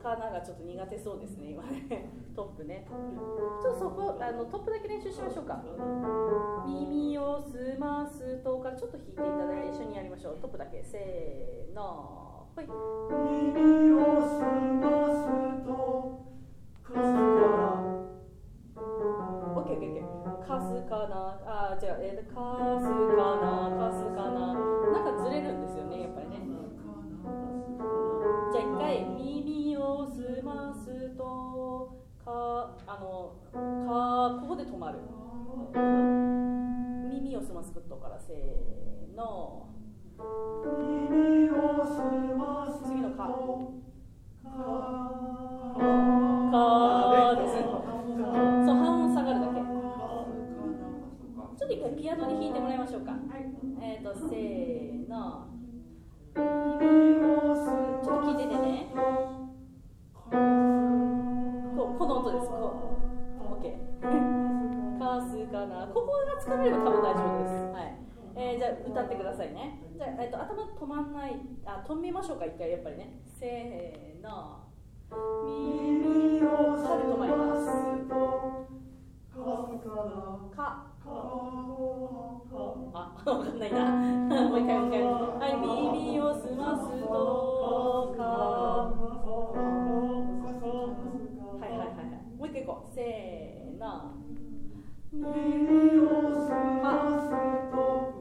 かながちょっと苦手そうですね今ねトップね。ちょっとそこトップだけ練習しましょうか。耳をすますとからちょっと弾いていただいて一緒にやりましょう。トップだけせーのほい。 耳をすますとかすかな。 オッケーオッケーオッケー。かすかなかすかなかすかななんかずれるんですよねやっぱりね。じゃあ一回耳をすますとここで止まる。耳をすますとからせーの。 耳をすますと次のかです。そう半音下がるだけ。ちょっと一回ピアノで弾いてもらいましょうか。せーの。ちょっと聞いててね。この音です。OK。かすかな。ここがつかめれば多分大丈夫です。はい。じゃあ歌ってくださいね。じゃあ、頭止まんない。止めましょうか一回やっぱりね。せーの。 耳をさで止まります。か。わかんないな。もう一回。はい、耳をすますとか。はい。もう一回いこう。せーの。 耳をすますと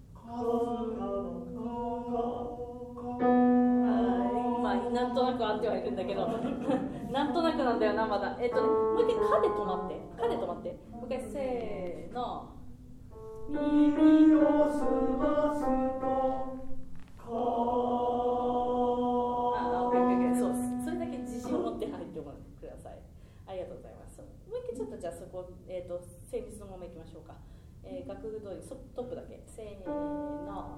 なんとなく合ってはいるんだけどなんとなくなんだよなまだ。もう一回かで止まって。もう一回せーの。 耳をすますとそうそれだけ自信を持って入ってもらってください。ありがとうございます。もう一回ちょっとじゃあそこ精密のままいきましょうか。楽譜通りトップだけせーの。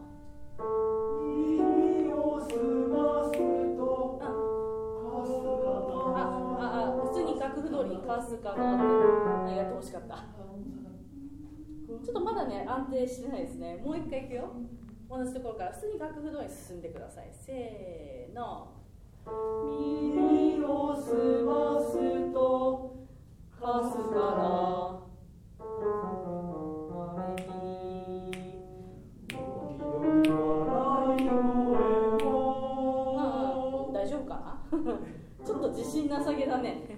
耳をすますと普通に楽譜通りにかすかなってやってほしかった。ちょっとまだね安定してないですね。もう一回いくよ。同じところから普通に楽譜通りに進んでください。せーの。 耳をすますとかすかな。大丈夫かなちょっと自信なさげだね